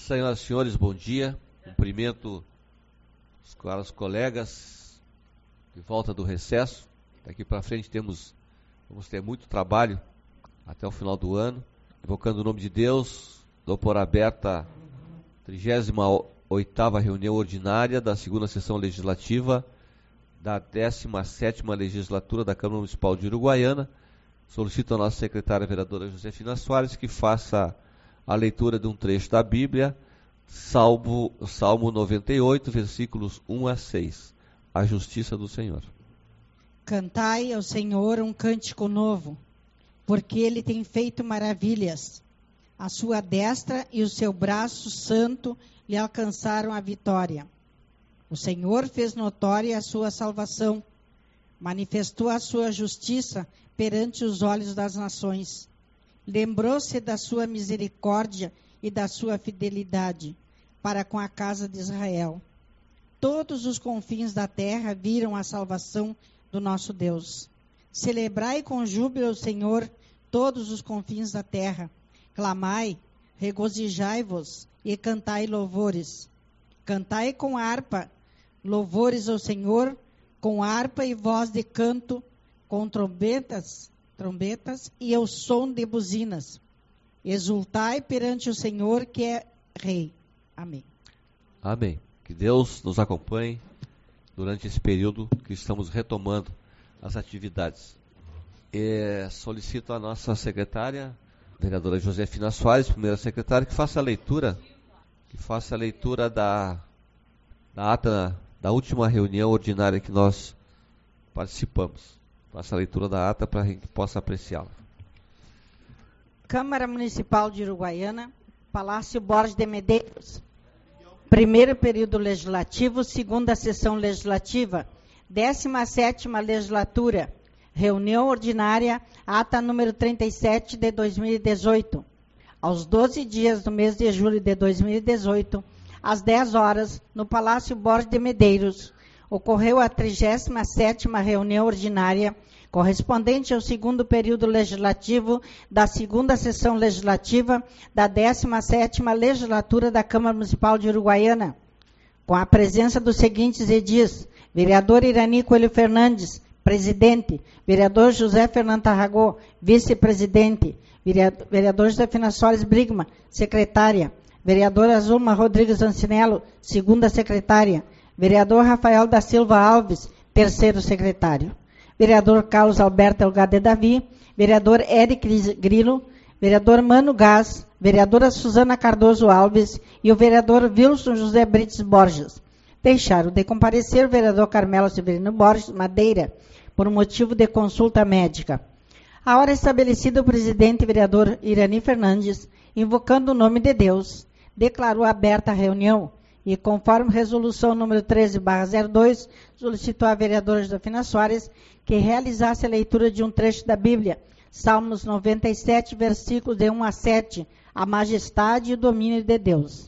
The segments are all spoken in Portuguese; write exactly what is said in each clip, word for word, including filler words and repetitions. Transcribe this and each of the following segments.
Senhoras e senhores, bom dia. Cumprimento os caros colegas de volta do recesso. Daqui para frente temos, vamos ter muito trabalho até o final do ano. Invocando o nome de Deus, dou por aberta a trigésima oitava reunião ordinária da segunda sessão legislativa da décima sétima legislatura da Câmara Municipal de Uruguaiana. Solicito a nossa secretária vereadora Josefina Soares que faça a leitura de um trecho da Bíblia, Salmo, Salmo noventa e oito, versículos um a seis. A justiça do Senhor. Cantai ao Senhor um cântico novo, porque Ele tem feito maravilhas. A sua destra e o seu braço santo lhe alcançaram a vitória. O Senhor fez notória a sua salvação, manifestou a sua justiça perante os olhos das nações. Lembrou-se da sua misericórdia e da sua fidelidade para com a casa de Israel. Todos os confins da terra viram a salvação do nosso Deus. Celebrai com júbilo o Senhor todos os confins da terra. Clamai, regozijai-vos e cantai louvores. Cantai com harpa, louvores ao Senhor, com harpa e voz de canto, com trombetas, trombetas e o som de buzinas. Exultai perante o Senhor que é Rei. Amém. Amém. Que Deus nos acompanhe durante esse período que estamos retomando as atividades. E solicito a nossa secretária, vereadora Josefina Soares, primeira secretária, que faça a leitura, que faça a leitura da, da ata da última reunião ordinária que nós participamos. Faça a leitura da ata para que a gente possa apreciá-la. Câmara Municipal de Uruguaiana, Palácio Borges de Medeiros. Primeiro período legislativo, segunda sessão legislativa, décima sétima legislatura, reunião ordinária, ata número trinta e sete de dois mil e dezoito. Aos doze dias do mês de julho de dois mil e dezoito, às dez horas, no Palácio Borges de Medeiros, ocorreu a trigésima sétima reunião ordinária, correspondente ao segundo período legislativo da segunda sessão legislativa da décima sétima legislatura da Câmara Municipal de Uruguaiana, com a presença dos seguintes edis: vereador Irani Coelho Fernandes, presidente; vereador José Fernando Tarragó, vice-presidente; vereador Josefina Soares Brigman, secretária; vereadora Azulma Rodrigues Ancinello, segunda secretária; vereador Rafael da Silva Alves, terceiro secretário; vereador Carlos Alberto Elgade Davi, vereador Eric Grilo, vereador Mano Gás, vereadora Suzana Cardoso Alves e o vereador Wilson José Brites Borges. Deixaram de comparecer o vereador Carmelo Severino Borges Madeira, por motivo de consulta médica. A hora estabelecida, o presidente vereador Irani Fernandes, invocando o nome de Deus, declarou aberta a reunião e, conforme resolução número treze barra zero dois, solicitou à vereadora Josefina Soares que realizasse a leitura de um trecho da Bíblia, Salmos noventa e sete, versículos de um a sete, a majestade e o domínio de Deus.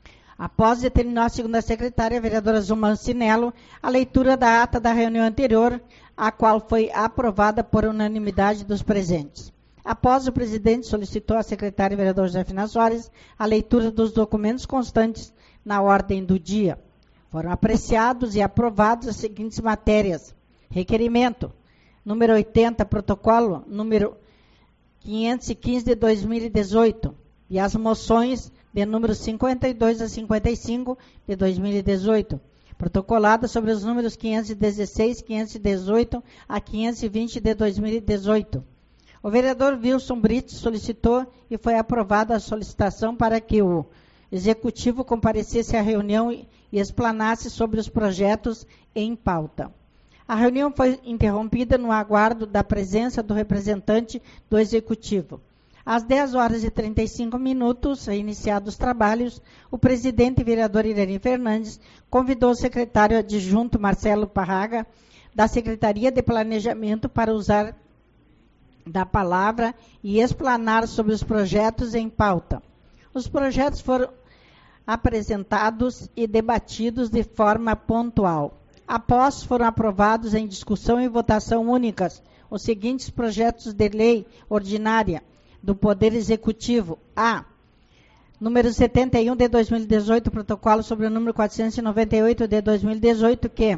Após determinar a segunda secretária, a vereadora Zuma Ancinello, a leitura da ata da reunião anterior, a qual foi aprovada por unanimidade dos presentes. Após, o presidente solicitou à secretária vereadora Josefina Soares a leitura dos documentos constantes na ordem do dia. Foram apreciados e aprovados as seguintes matérias: requerimento número oitenta, protocolo número quinhentos e quinze de dois mil e dezoito, e as moções de número cinquenta e dois a cinquenta e cinco de dois mil e dezoito, protocolada sobre os números quinhentos e dezesseis, quinhentos e dezoito a quinhentos e vinte de dois mil e dezoito. O vereador Wilson Brites solicitou e foi aprovada a solicitação para que o executivo comparecesse à reunião e explanasse sobre os projetos em pauta. A reunião foi interrompida no aguardo da presença do representante do executivo. Às dez horas e trinta e cinco minutos, iniciados os trabalhos, o presidente e vereador Irani Fernandes convidou o secretário adjunto Marcelo Parraga, da Secretaria de Planejamento, para usar da palavra e explanar sobre os projetos em pauta. Os projetos foram apresentados e debatidos de forma pontual. Após, foram aprovados em discussão e votação únicas os seguintes projetos de lei ordinária do Poder Executivo. A. Número setenta e um de dois mil e dezoito, protocolo sobre o número quatrocentos e noventa e oito de dois mil e dezoito, que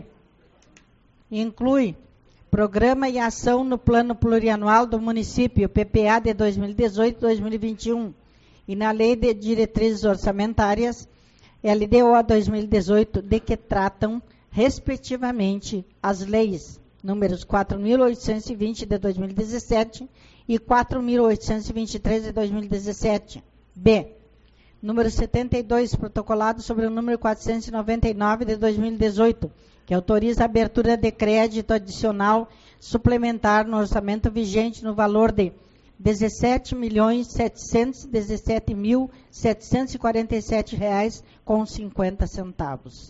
inclui Programa e Ação no Plano Plurianual do Município, P P A de dois mil e dezoito a dois mil e vinte e um, e na Lei de Diretrizes Orçamentárias, L D O dois mil e dezoito, de que tratam, respectivamente, as leis números quatro mil oitocentos e vinte de dois mil e dezessete e quatro mil oitocentos e vinte e três de dois mil e dezessete. B. Número setenta e dois, protocolado sobre o número quatrocentos e noventa e nove de dois mil e dezoito, que autoriza a abertura de crédito adicional suplementar no orçamento vigente no valor de dezessete milhões setecentos e dezessete mil setecentos e quarenta e sete reais com cinquenta centavos.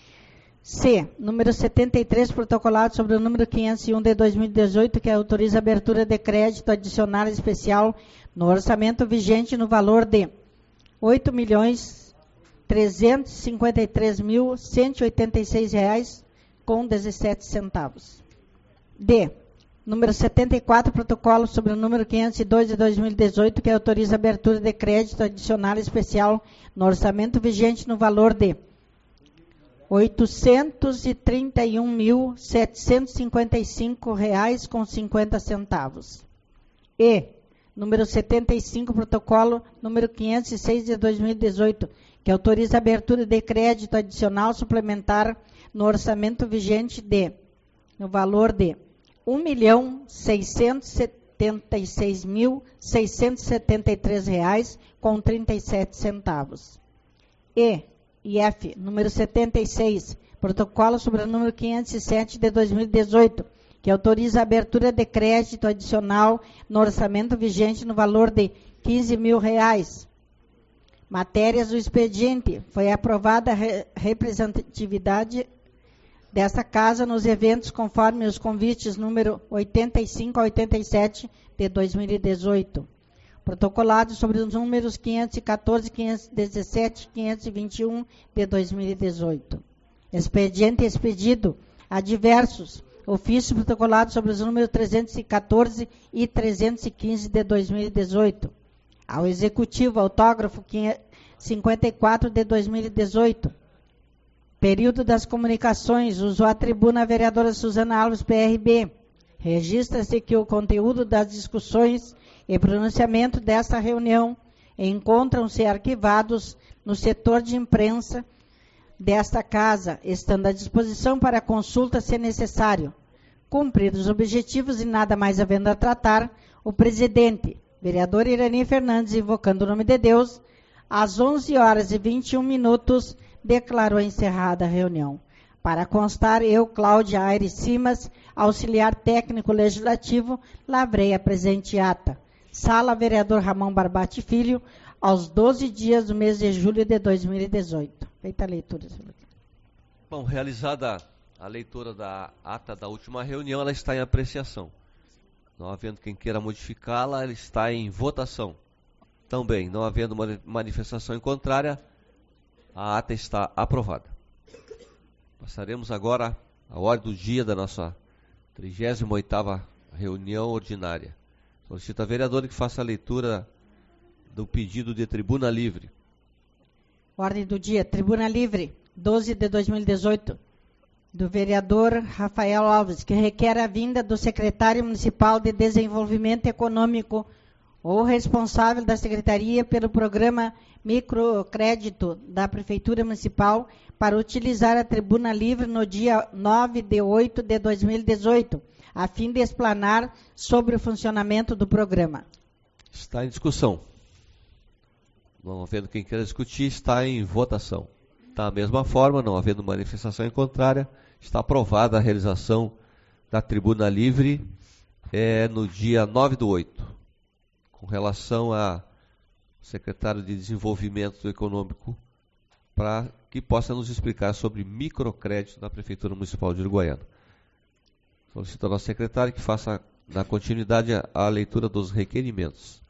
C. Número setenta e três, protocolado sobre o número quinhentos e um de dois mil e dezoito, que autoriza a abertura de crédito adicional especial no orçamento vigente no valor de oito milhões trezentos e cinquenta e três mil cento e oitenta e seis reais com dezessete centavos. D. Número setenta e quatro, protocolo sobre o número quinhentos e dois de dois mil e dezoito, que autoriza a abertura de crédito adicional especial no orçamento vigente no valor de oitocentos e trinta e um mil setecentos e cinquenta e cinco reais com cinquenta centavos. E. Número setenta e cinco, protocolo número quinhentos e seis de dois mil e dezoito, que autoriza a abertura de crédito adicional suplementar no orçamento vigente de, no valor de um milhão seiscentos e setenta e seis mil seiscentos e setenta e três reais com trinta e sete centavos. E e F, número setenta e seis, protocolo sobre o número quinhentos e sete de dois mil e dezoito, que autoriza a abertura de crédito adicional no orçamento vigente no valor de quinze mil reais. Matérias do expediente. Foi aprovada a re- representatividade desta casa nos eventos conforme os convites número oitenta e cinco a oitenta e sete de dois mil e dezoito. Protocolado sobre os números quinhentos e quatorze, quinhentos e dezessete, quinhentos e vinte e um de dois mil e dezoito. Expediente expedido a diversos. Ofício protocolado sobre os números trezentos e quatorze e trezentos e quinze de dois mil e dezoito. Ao Executivo, autógrafo cinquenta e quatro de dois mil e dezoito. Período das comunicações, usou a tribuna a vereadora Suzana Alves, P R B. Registra-se que o conteúdo das discussões e pronunciamento desta reunião encontram-se arquivados no setor de imprensa desta casa, estando à disposição para consulta se necessário. Cumpridos os objetivos e nada mais havendo a tratar, o presidente, vereador Irani Fernandes, invocando o nome de Deus, às onze horas e vinte e um minutos, declarou encerrada a reunião. Para constar, eu, Cláudia Aires Simas, auxiliar técnico legislativo, lavrei a presente ata. Sala Vereador Ramon Barbati Filho, aos doze dias do mês de julho de dois mil e dezoito. Feita a leitura, senhor. Bom, realizada a leitura da ata da última reunião, ela está em apreciação. Não havendo quem queira modificá-la, ela está em votação. Também, não havendo manifestação em contrária, a ata está aprovada. Passaremos agora à ordem do dia da nossa trigésima oitava reunião ordinária. Solicito a vereadora que faça a leitura do pedido de tribuna livre. Ordem do dia, tribuna livre, doze de dois mil e dezoito, do vereador Rafael Alves, que requer a vinda do secretário municipal de Desenvolvimento Econômico ou responsável da secretaria pelo programa Microcrédito da Prefeitura Municipal para utilizar a tribuna livre no dia nove de oito de dois mil e dezoito, a fim de explanar sobre o funcionamento do programa. Está em discussão. Não havendo quem queira discutir, está em votação. Da mesma forma, não havendo manifestação em contrária, está aprovada a realização da tribuna livre é, no dia nove do oito. Com relação a secretário de Desenvolvimento Econômico, para que possa nos explicar sobre microcrédito da Prefeitura Municipal de Uruguaiana. Solicito ao nosso secretário que faça, na continuidade, a, a leitura dos requerimentos.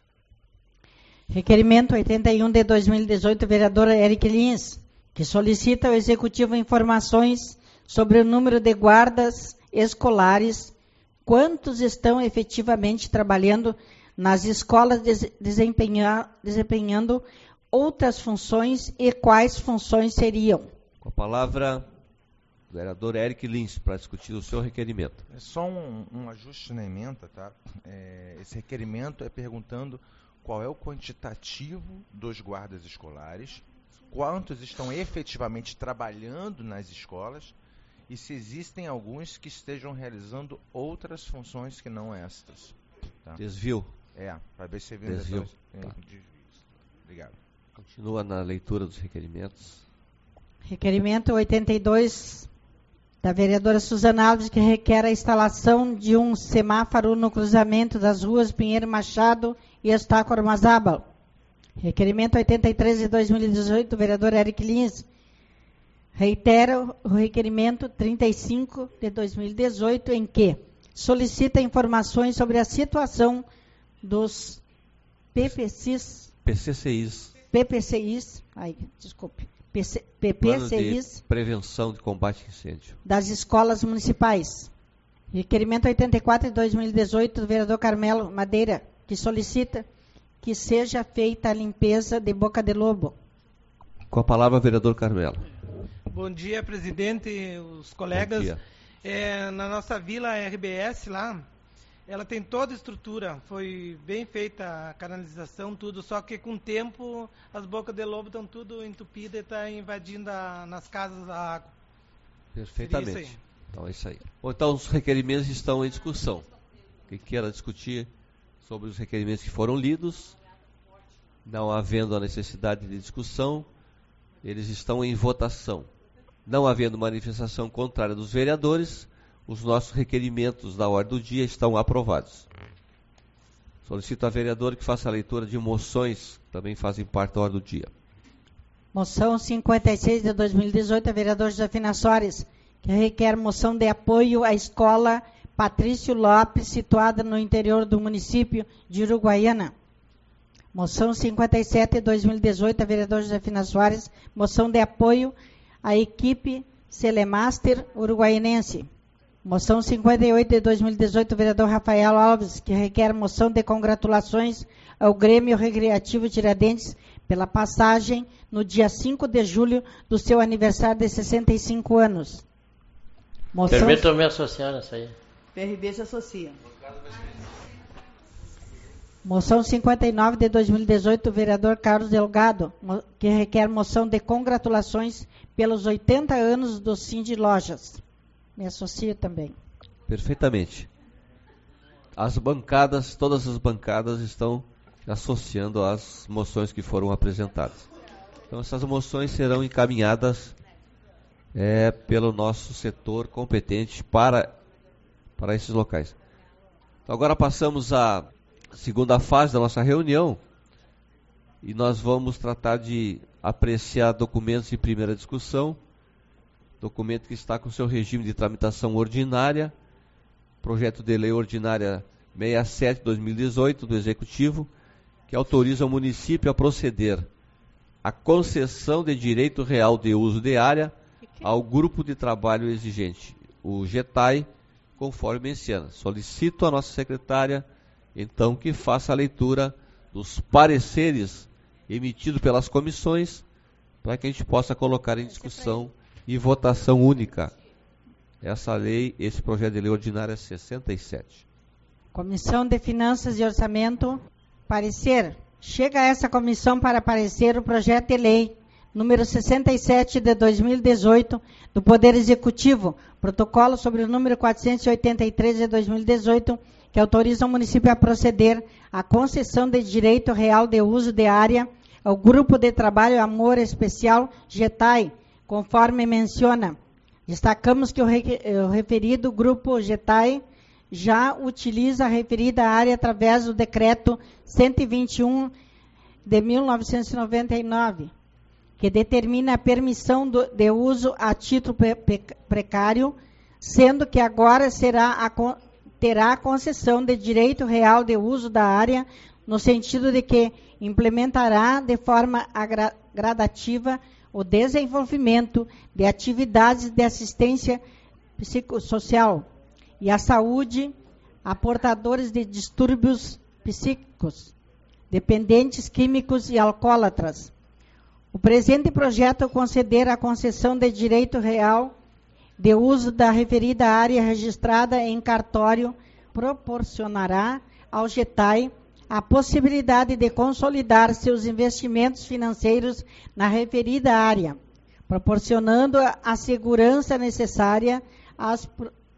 Requerimento oitenta e um de dois mil e dezoito, vereador Eric Lins, que solicita ao Executivo informações sobre o número de guardas escolares, quantos estão efetivamente trabalhando nas escolas desempenha, desempenhando outras funções e quais funções seriam. Com a palavra, o vereador Eric Lins, para discutir o seu requerimento. É só um, um ajuste na emenda, tá? É, esse requerimento é perguntando qual é o quantitativo dos guardas escolares, quantos estão efetivamente trabalhando nas escolas e se existem alguns que estejam realizando outras funções que não estas. Tá? Desvio. É, para ver se Desvio. Tá. Obrigado. Continua na leitura dos requerimentos. Requerimento oitenta e dois da vereadora Suzana Alves, que requer a instalação de um semáforo no cruzamento das ruas Pinheiro Machado e Eustáquio Armazábal. Requerimento oitenta e três de dois mil e dezoito, do vereador Eric Lins. Reitera o requerimento trinta e cinco de dois mil e dezoito, em que solicita informações sobre a situação dos P P Cs, P C C Is. P P C Is, ai, desculpe, P P C Is, Prevenção de Combate a Incêndio. Das escolas municipais. Requerimento oitenta e quatro de dois mil e dezoito, do vereador Carmelo Madeira, que solicita que seja feita a limpeza de Boca de Lobo. Com a palavra, vereador Carmelo. Bom dia, presidente, os colegas. Bom dia. É, na nossa vila R B S lá, ela tem toda a estrutura, foi bem feita a canalização, tudo, só que com o tempo as bocas de lobo estão tudo entupidas e está invadindo a, nas casas a água. Perfeitamente. Isso aí. Então é isso aí. Bom, então os requerimentos estão em discussão. Quem queira discutir sobre os requerimentos que foram lidos, não havendo a necessidade de discussão, eles estão em votação. Não havendo manifestação contrária dos vereadores, os nossos requerimentos da ordem do dia estão aprovados. Solicito a vereadora que faça a leitura de moções, que também fazem parte da ordem do dia. Moção cinquenta e seis de dois mil e dezoito, a vereador Josefina Soares, que requer moção de apoio à escola Patrício Lopes, situada no interior do município de Uruguaiana. Moção cinquenta e sete de dois mil e dezoito, a vereadora Josefina Soares, moção de apoio à equipe Celemaster Uruguaianense. Moção cinquenta e oito de dois mil e dezoito, o vereador Rafael Alves, que requer moção de congratulações ao Grêmio Recreativo Tiradentes pela passagem no dia cinco de julho do seu aniversário de sessenta e cinco anos. Moção... Permitam-me associar nessa aí. P R B se associa. Moção cinquenta e nove de dois mil e dezoito, o vereador Carlos Delgado, que requer moção de congratulações pelos oitenta anos do Cindy Lojas. Me associo também. Perfeitamente. As bancadas, todas as bancadas estão associando às moções que foram apresentadas. Então essas moções serão encaminhadas é, pelo nosso setor competente para, para esses locais. Então, agora passamos à segunda fase da nossa reunião e nós vamos tratar de apreciar documentos em primeira discussão. Documento que está com seu regime de tramitação ordinária, projeto de lei ordinária sessenta e sete de dois mil e dezoito do Executivo, que autoriza o município a proceder à concessão de direito real de uso de área ao grupo de trabalho exigente, o GETAI, conforme menciona. Solicito a nossa secretária, então, que faça a leitura dos pareceres emitidos pelas comissões, para que a gente possa colocar em discussão e votação única essa lei, esse projeto de lei ordinária sessenta e sete. Comissão de Finanças e Orçamento, parecer. Chega a essa comissão para parecer o projeto de lei número sessenta e sete de dois mil e dezoito do Poder Executivo, protocolo sobre o número quatrocentos e oitenta e três de dois mil e dezoito, que autoriza o município a proceder à concessão de direito real de uso de área ao Grupo de Trabalho Amor Especial GETAI, conforme menciona. Destacamos que o, re, o referido Grupo GETAI já utiliza a referida área através do decreto cento e vinte e um de mil novecentos e noventa e nove, que determina a permissão do, de uso a título pre, pre, precário, sendo que agora será a, terá a concessão de direito real de uso da área, no sentido de que implementará de forma agra, gradativa o desenvolvimento de atividades de assistência psicossocial e a saúde a portadores de distúrbios psíquicos, dependentes químicos e alcoólatras, O presente projeto conceder a concessão de direito real de uso da referida área registrada em cartório proporcionará ao GETAI a possibilidade de consolidar seus investimentos financeiros na referida área, proporcionando a segurança necessária às,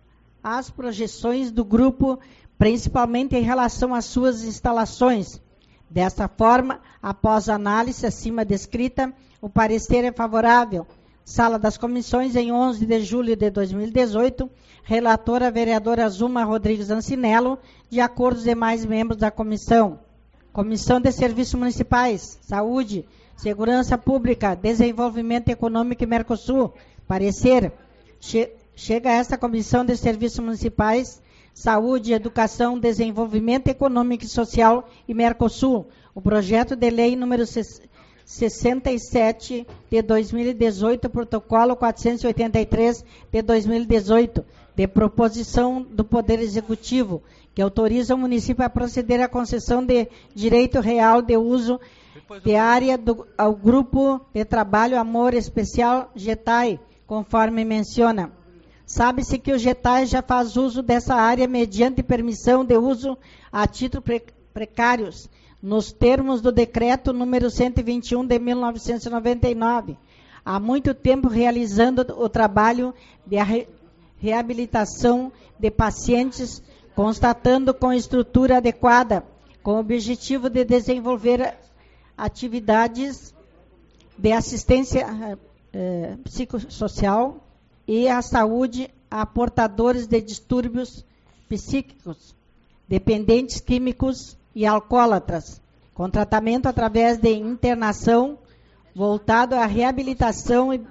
às projeções do grupo, principalmente em relação às suas instalações. Desta forma, após a análise acima descrita, o parecer é favorável. Sala das Comissões, em onze de julho de dois mil e dezoito, relatora a vereadora Zuma Rodrigues Ancinello, de acordo com os demais membros da comissão. Comissão de Serviços Municipais, Saúde, Segurança Pública, Desenvolvimento Econômico e Mercosul. Parecer. Che- chega a esta Comissão de Serviços Municipais, Saúde, Educação, Desenvolvimento Econômico e Social e Mercosul, o projeto de lei número sessenta e sete de dois mil e dezoito, protocolo quatrocentos e oitenta e três de dois mil e dezoito, de proposição do Poder Executivo, que autoriza o município a proceder à concessão de direito real de uso de área do, ao Grupo de Trabalho Amor Especial GETAI, conforme menciona. Sabe-se que o GETAI já faz uso dessa área mediante permissão de uso a título pre, precários, nos termos do decreto número cento e vinte e um de mil novecentos e noventa e nove, há muito tempo realizando o trabalho de re, reabilitação de pacientes, constatando com estrutura adequada, com o objetivo de desenvolver atividades de assistência eh, psicossocial e a saúde a portadores de distúrbios psíquicos, dependentes químicos e alcoólatras, com tratamento através de internação voltado à reabilitação e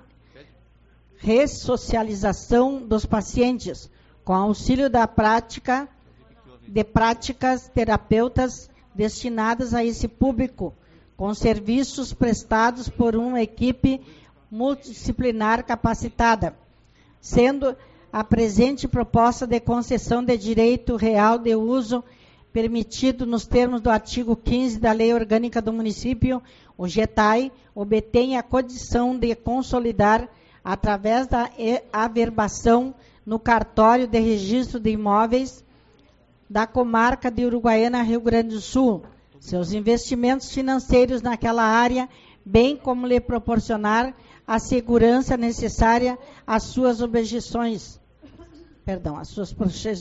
ressocialização dos pacientes, com auxílio da prática de práticas terapeutas destinadas a esse público, com serviços prestados por uma equipe multidisciplinar capacitada, sendo a presente proposta de concessão de direito real de uso permitido nos termos do artigo quinze da Lei Orgânica do Município, o GETAI obtém a condição de consolidar, através da averbação no cartório de registro de imóveis da comarca de Uruguaiana, Rio Grande do Sul, seus investimentos financeiros naquela área, bem como lhe proporcionar a segurança necessária às suas objeções, perdão, às suas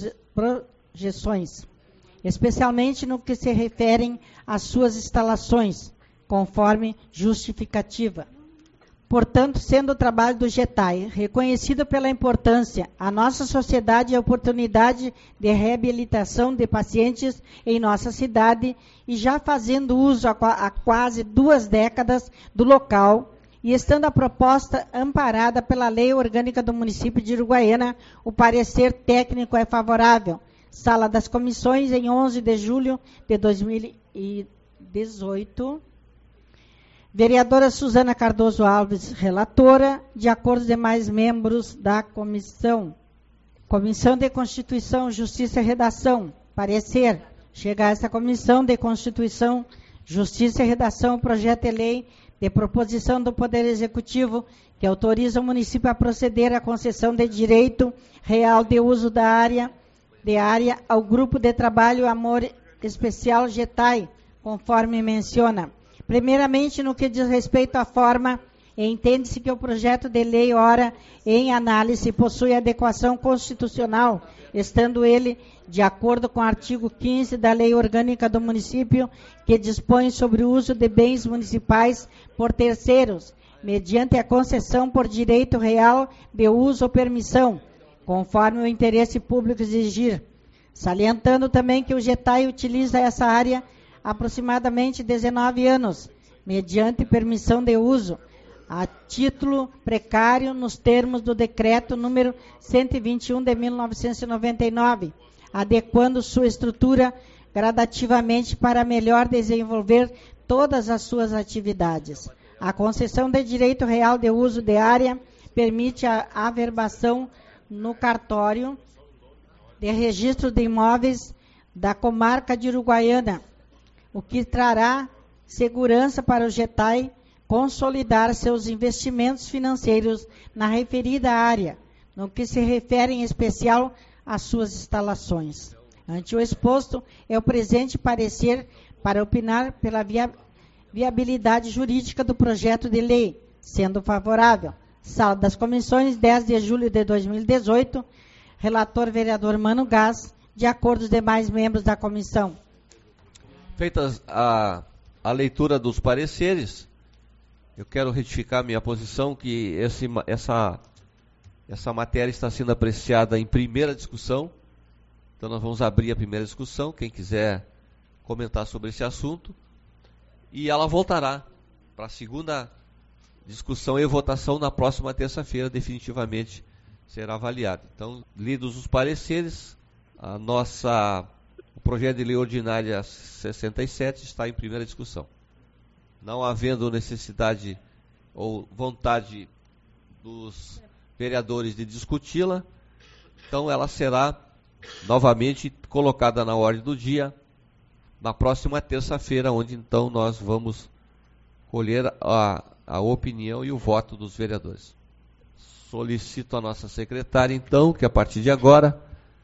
projeções, especialmente no que se referem às suas instalações, conforme justificativa. Portanto, sendo o trabalho do GETAI reconhecido pela importância à nossa sociedade e a oportunidade de reabilitação de pacientes em nossa cidade, e já fazendo uso há, há quase duas décadas do local, e estando a proposta amparada pela Lei Orgânica do Município de Uruguaiana, o parecer técnico é favorável. Sala das Comissões, em onze de julho de dois mil e dezoito. Vereadora Suzana Cardoso Alves, relatora, de acordo com os demais membros da comissão. Comissão de Constituição, Justiça e Redação. Parecer. Chega a essa Comissão de Constituição, Justiça e Redação o projeto de lei de proposição do Poder Executivo que autoriza o município a proceder à concessão de direito real de uso da área, de área ao Grupo de Trabalho Amor Especial GETAI, conforme menciona. Primeiramente, no que diz respeito à forma, entende-se que o projeto de lei, ora em análise, possui adequação constitucional, estando ele de acordo com o artigo quinze da Lei Orgânica do Município, que dispõe sobre o uso de bens municipais por terceiros, mediante a concessão por direito real de uso ou permissão, conforme o interesse público exigir. Salientando também que o GETAI utiliza essa área há aproximadamente dezenove anos, mediante permissão de uso, a título precário, nos termos do decreto número cento e vinte e um de mil novecentos e noventa e nove, adequando sua estrutura gradativamente para melhor desenvolver todas as suas atividades. A concessão de direito real de uso de área permite a averbação no cartório de registro de imóveis da comarca de Uruguaiana, o que trará segurança para o GETAI consolidar seus investimentos financeiros na referida área, no que se refere em especial às suas instalações. Ante o exposto, é o presente parecer para opinar pela via, viabilidade jurídica do projeto de lei, sendo favorável. Sala das Comissões, dez de julho de dois mil e dezoito, relator vereador Mano Gás, de acordo com os demais membros da comissão. Feitas a, a leitura dos pareceres, eu quero retificar minha posição que esse, essa, essa matéria está sendo apreciada em primeira discussão. Então nós vamos abrir a primeira discussão, quem quiser comentar sobre esse assunto. E ela voltará para a segunda discussão e votação na próxima terça-feira, definitivamente será avaliada. Então, lidos os pareceres, a nossa, o projeto de lei ordinária sessenta e sete está em primeira discussão. Não havendo necessidade ou vontade dos vereadores de discuti-la, então ela será novamente colocada na ordem do dia na próxima terça-feira, onde então nós vamos colher a, a opinião e o voto dos vereadores. Solicito a nossa secretária, então, que a partir de agora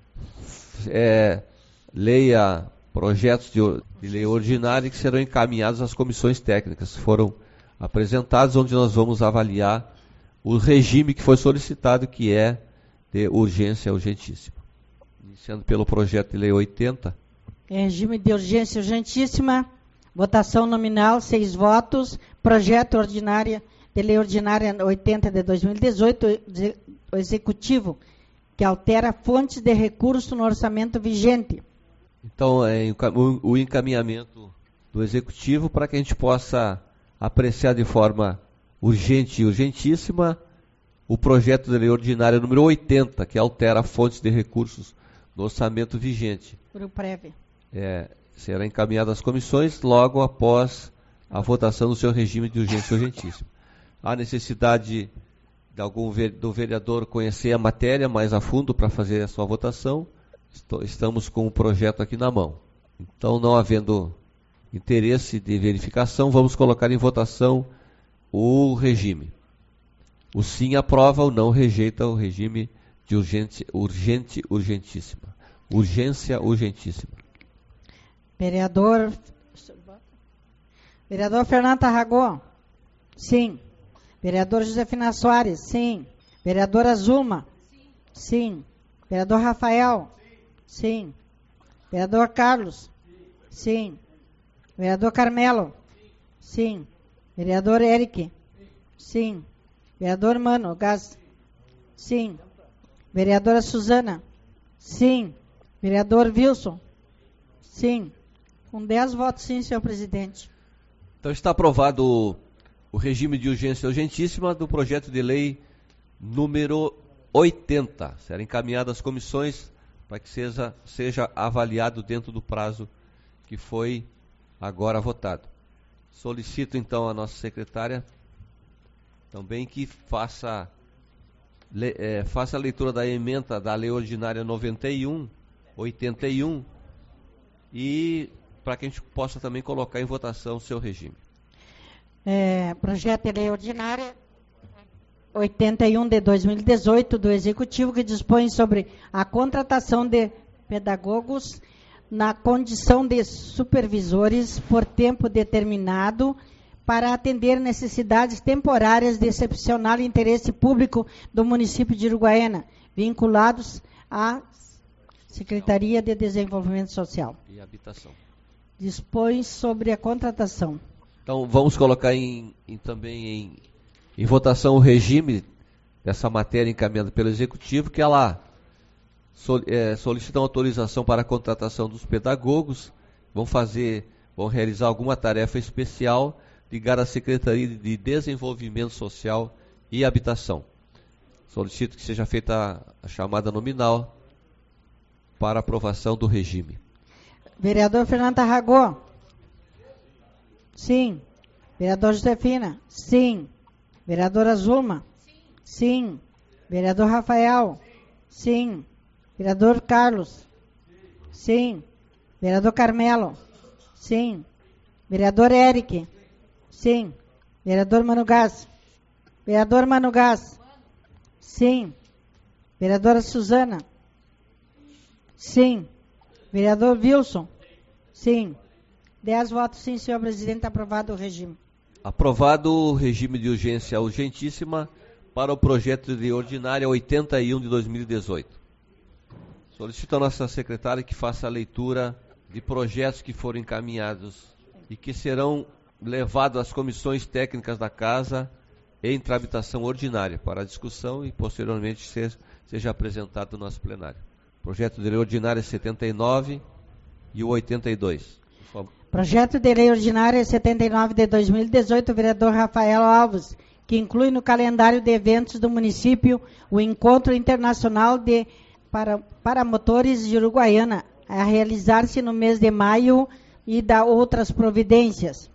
é, leia projetos de, de lei ordinária que serão encaminhados às comissões técnicas, foram apresentados, onde nós vamos avaliar o regime que foi solicitado, que é de urgência urgentíssima. Iniciando pelo projeto de lei oitenta. Em regime de urgência urgentíssima, votação nominal, seis votos, projeto ordinária, de lei ordinária oitenta de dois mil e dezoito, o executivo, que altera fontes de recurso no orçamento vigente. Então, é o encaminhamento do executivo para que a gente possa apreciar de forma urgente e urgentíssima o projeto de lei ordinária número oitenta, que altera fontes de recursos no orçamento vigente. Por o prévio. É, será encaminhado às comissões logo após a votação do seu regime de urgência urgentíssima. Há necessidade de algum do vereador conhecer a matéria mais a fundo para fazer a sua votação. Estamos com o projeto aqui na mão. Então, não havendo interesse de verificação, vamos colocar em votação o regime. O sim aprova, o não rejeita o regime de urgente, urgente urgentíssima. Urgência urgentíssima. Vereador, vereador Fernando Tarragó, sim. Vereador Josefina Soares, sim. Vereadora Zuma, sim. Vereador Rafael, sim. Vereador Carlos, sim. Vereador Carmelo, sim. Vereador Eric, sim. Vereador Mano Gás, sim. Vereadora Suzana, sim. Vereador Wilson, sim. Com dez votos, sim, senhor presidente. Então está aprovado o, o regime de urgência urgentíssima do projeto de lei número oitenta. Será encaminhado às comissões para que seja, seja avaliado dentro do prazo que foi agora votado. Solicito então a nossa secretária também que faça, le, é, faça a leitura da ementa da lei ordinária noventa e um, oitenta e um, e para que a gente possa também colocar em votação o seu regime. É, projeto de lei ordinária oitenta e um de dois mil e dezoito do Executivo, que dispõe sobre a contratação de pedagogos na condição de supervisores por tempo determinado para atender necessidades temporárias de excepcional interesse público do município de Uruguaiana, vinculados à Secretaria de Desenvolvimento Social. E Habitação. Dispõe sobre a contratação. Então, vamos colocar em, em, também em, em votação o regime dessa matéria encaminhada pelo Executivo, que ela sol, é, solicita uma autorização para a contratação dos pedagogos, vão fazer, vão realizar alguma tarefa especial ligada à Secretaria de Desenvolvimento Social e Habitação. Solicito que seja feita a, a chamada nominal para aprovação do regime. Vereador Fernando Tarragó. Sim. Vereador Josefina. Sim. Vereadora Zuma. Sim. Vereador Rafael. Sim. Vereador Carlos. Sim. Vereador Carmelo. Sim. Vereador Eric. Sim. Vereador Mano Gás. Vereador Mano Gás. Sim. Vereadora Suzana. Sim. Vereador Wilson. Sim. Dez votos sim, senhor presidente. Aprovado o regime. Aprovado o regime de urgência urgentíssima para o projeto de ordinária oitenta e um de dois mil e dezoito. Solicito a nossa secretária que faça a leitura de projetos que foram encaminhados e que serão levados às comissões técnicas da Casa em tramitação ordinária para discussão e posteriormente ser, seja apresentado no nosso plenário. Projeto de lei ordinária setenta e nove e o oitenta e dois. Por favor. Projeto de lei ordinária setenta e nove de dois mil e dezoito, vereador Rafael Alves, que inclui no calendário de eventos do município o Encontro Internacional de para, Paramotores de Uruguaiana, a realizar-se no mês de maio e da outras providências.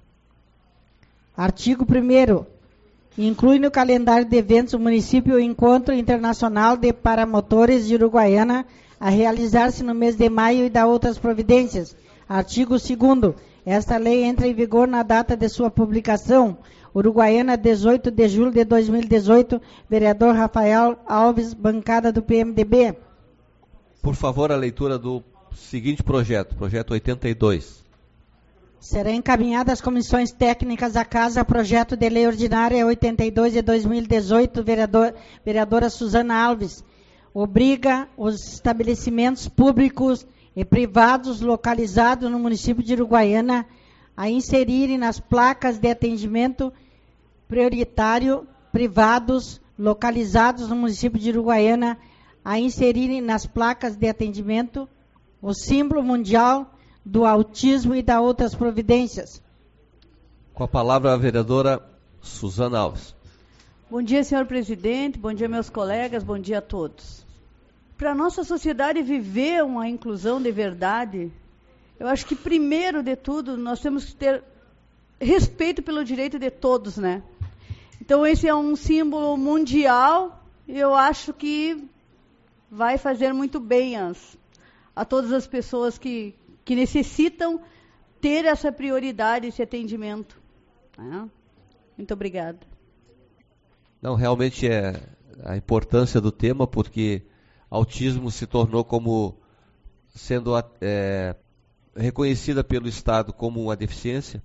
Artigo primeiro. Inclui no calendário de eventos do município o Encontro Internacional de Paramotores de Uruguaiana, a realizar-se no mês de maio e da outras providências. Artigo segundo. Esta lei entra em vigor na data de sua publicação. Uruguaiana, dezoito de julho de dois mil e dezoito. Vereador Rafael Alves, bancada do P M D B. Por favor, a leitura do seguinte projeto, projeto oitenta e dois. Será encaminhada às comissões técnicas da Casa projeto de lei ordinária oitenta e dois de dois mil e dezoito, vereador, vereadora Suzana Alves. Obriga os estabelecimentos públicos e privados localizados no município de Uruguaiana a inserirem nas placas de atendimento prioritário privados localizados no município de Uruguaiana a inserirem nas placas de atendimento o símbolo mundial do autismo e da outras providências. Com a palavra a vereadora Suzana Alves. Bom dia, senhor presidente, bom dia, meus colegas, bom dia a todos. Para a nossa sociedade viver uma inclusão de verdade, eu acho que, primeiro de tudo, nós temos que ter respeito pelo direito de todos, né? Então, esse é um símbolo mundial e eu acho que vai fazer muito bem as, a todas as pessoas que, que necessitam ter essa prioridade, esse atendimento. Né? Muito obrigada. Não, realmente é a importância do tema, porque autismo se tornou como sendo é, reconhecida pelo Estado como uma deficiência.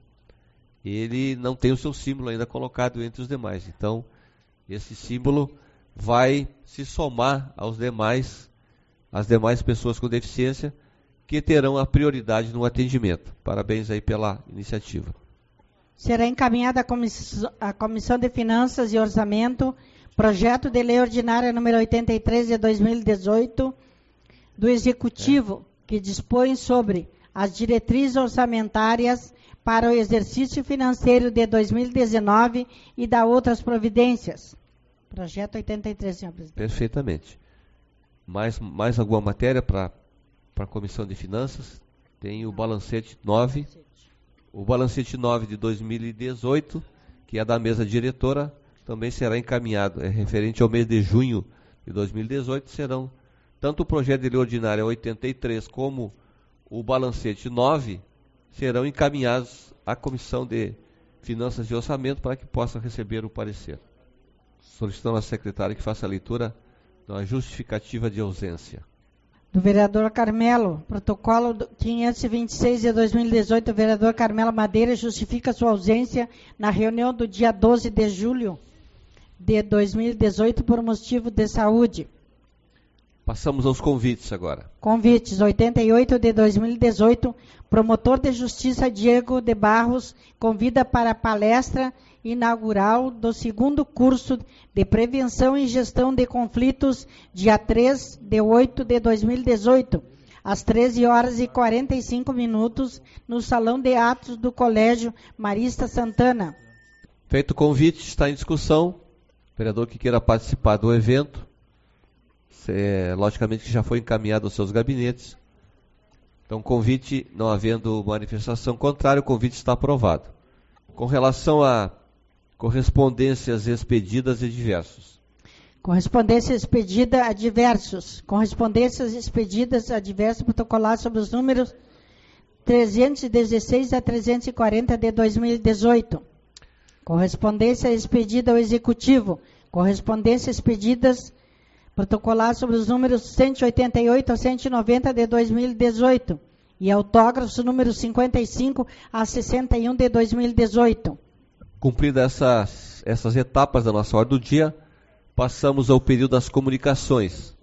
Ele não tem o seu símbolo ainda colocado entre os demais. Então, esse símbolo vai se somar aos demais, às demais pessoas com deficiência que terão a prioridade no atendimento. Parabéns aí pela iniciativa. Será encaminhada à Comissão, à Comissão de Finanças e Orçamento projeto de lei ordinária número oitenta e três de dois mil e dezoito do Executivo, é. que dispõe sobre as diretrizes orçamentárias para o exercício financeiro de dois mil e dezenove e da outras providências. Projeto oitenta e três, senhor presidente. Perfeitamente. Mais, mais alguma matéria para a Comissão de Finanças? Tem o balancete nove. O balancete nove de dois mil e dezoito, que é da mesa diretora, também será encaminhado. É referente ao mês de junho de dois mil e dezoito, serão tanto o projeto de lei ordinária oitenta e três como o balancete nove serão encaminhados à Comissão de Finanças e Orçamento para que possa receber o parecer. Solicitando à secretária que faça a leitura da justificativa de ausência. Do vereador Carmelo, protocolo quinhentos e vinte e seis de dois mil e dezoito, o vereador Carmelo Madeira justifica sua ausência na reunião do dia doze de julho de dois mil e dezoito por motivo de saúde. Passamos aos convites agora. Convites, oitenta e oito de dois mil e dezoito, promotor de justiça Diego de Barros convida para a palestra inaugural do segundo curso de Prevenção e Gestão de Conflitos, dia três de oito de dois mil e dezoito, às treze horas e quarenta e cinco minutos, no Salão de Atos do Colégio Marista Santana. Feito o convite, está em discussão. O vereador que queira participar do evento, é, logicamente que já foi encaminhado aos seus gabinetes. Então, convite, não havendo manifestação contrária, o convite está aprovado. Com relação a correspondências expedidas e diversos. Correspondência expedida a diversos. Correspondências expedidas a diversos protocolados sobre os números trezentos e dezesseis a trezentos e quarenta de dois mil e dezoito. Correspondência expedida ao Executivo. Correspondências expedidas, protocolar sobre os números cento e oitenta e oito a cento e noventa de dois mil e dezoito. E autógrafos número cinquenta e cinco a sessenta e um de dois mil e dezoito. Cumpridas essas, essas etapas da nossa ordem do dia, passamos ao período das comunicações.